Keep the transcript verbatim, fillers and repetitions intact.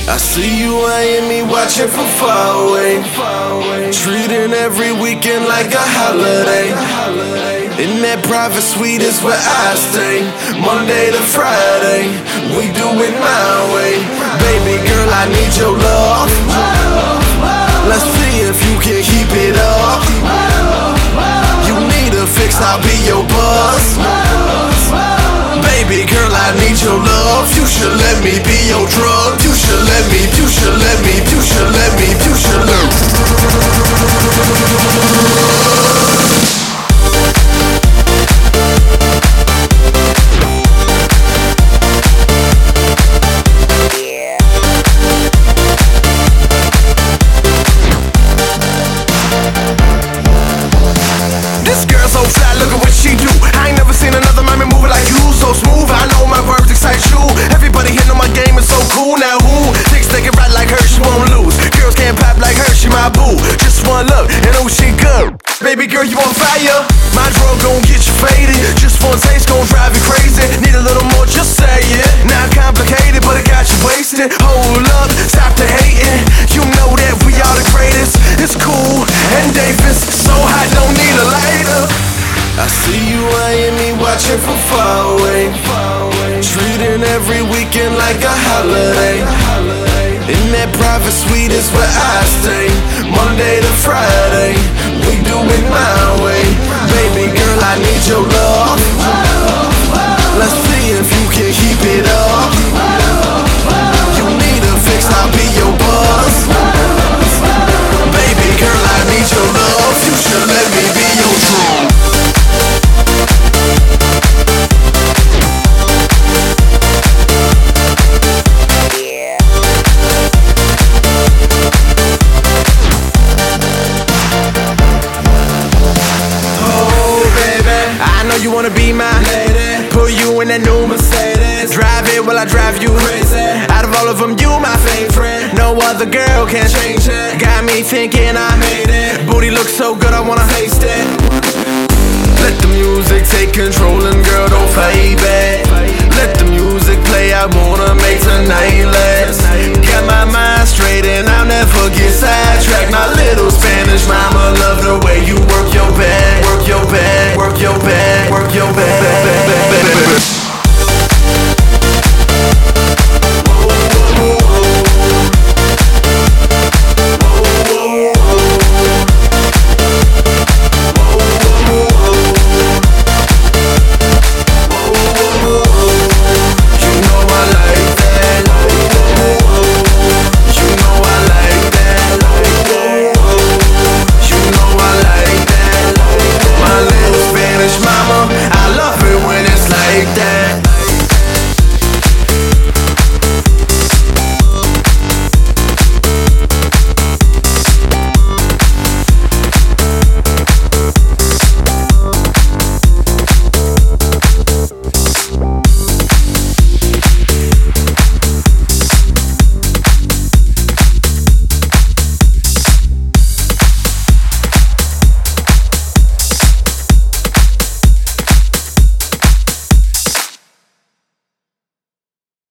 I see you eyeing me, watching from far away, treating every weekend like a holiday. In that private suite is where I stay, Monday to Friday, we do it my way. Baby girl, I need your love. Let's see if you can keep it up. You need a fix, I'll be your boss. Baby girl, I need your love. You should let me be your drug. You should let me, you should let me, you should let me, you should let me. This girl so fly, look at what she do. I ain't never seen another mommy move it like you. So smooth, I know my words excite you. Everybody here know my game is so cool. Now who thinks they can ride like her, she won't lose. Girls can't pop like her, she my boo. Just one look, and oh she good. Baby girl, you on fire. My drug gon' get you faded. Just one taste gon' drive you crazy. Need a little more, just say it. Not complicated, but it got you wasted. Hold up, stop the hating. You know that we are the greatest. It's cool, and Davis so hot, don't need a lighter. I see you eyeing me, watching from far away, treating every weekend like a holiday. In that private suite is where I stay, Monday to Friday, we do it my way. Baby girl, I need your love. Let's see if you can keep it up. You need a fix, I'll be your boss. Baby girl, I need your love. You should let me be your drug. You wanna be my lady, put you in that new Mercedes, drive it while I drive you crazy. Out of all of them, you my favorite. No other girl can change it. Got me thinking I made it. Booty looks so good, I wanna taste it. Let the music take control and girl, don't fade back. Let the music play, I wanna make tonight last.